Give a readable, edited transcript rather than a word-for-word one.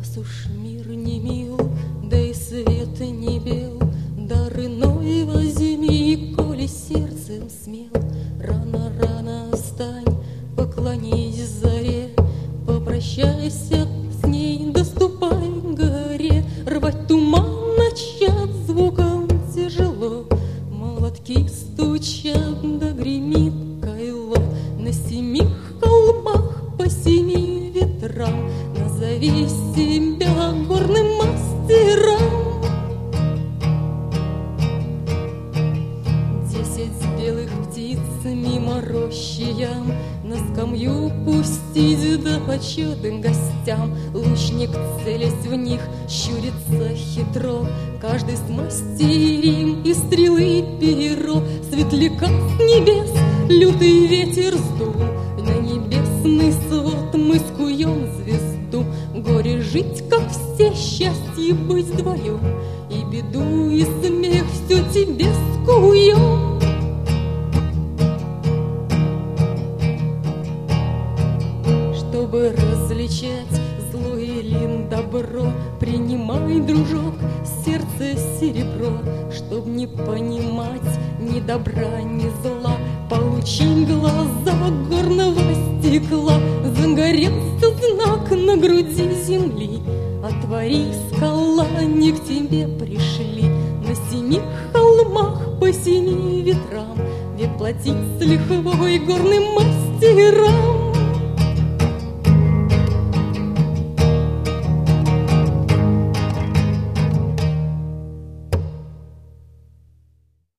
Раз уж мир не мил, да и свет не бел, дар иной возьми, коли сердцем смел. Рано-рано встань, поклонись заре, попрощайся с ней, доступай к горе. Рвать туман начат звуком тяжело, молотки стучат, да гремит кайло. На 7 холмах по 7 ветрам назови себя горным мастером. 10 белых птиц мимо рощи ям на скамью пустить, да почетным гостям. Лучник, целясь в них, щурится хитро, каждый смастерим из стрелы перо. Светляка с небес лютый ветер сдул, на небесный свод мы скуем звезду. Горе жить, как все, счастье быть вдвоем, и беду, и смех все тебе скуем. Чтобы различать зло или добро, принимай, дружок, сердце серебро. Чтоб не понимать ни добра, ни зла, получи глаза горного стекла. Загорелся знак на груди земли, отвори, скала, не к тебе пришли.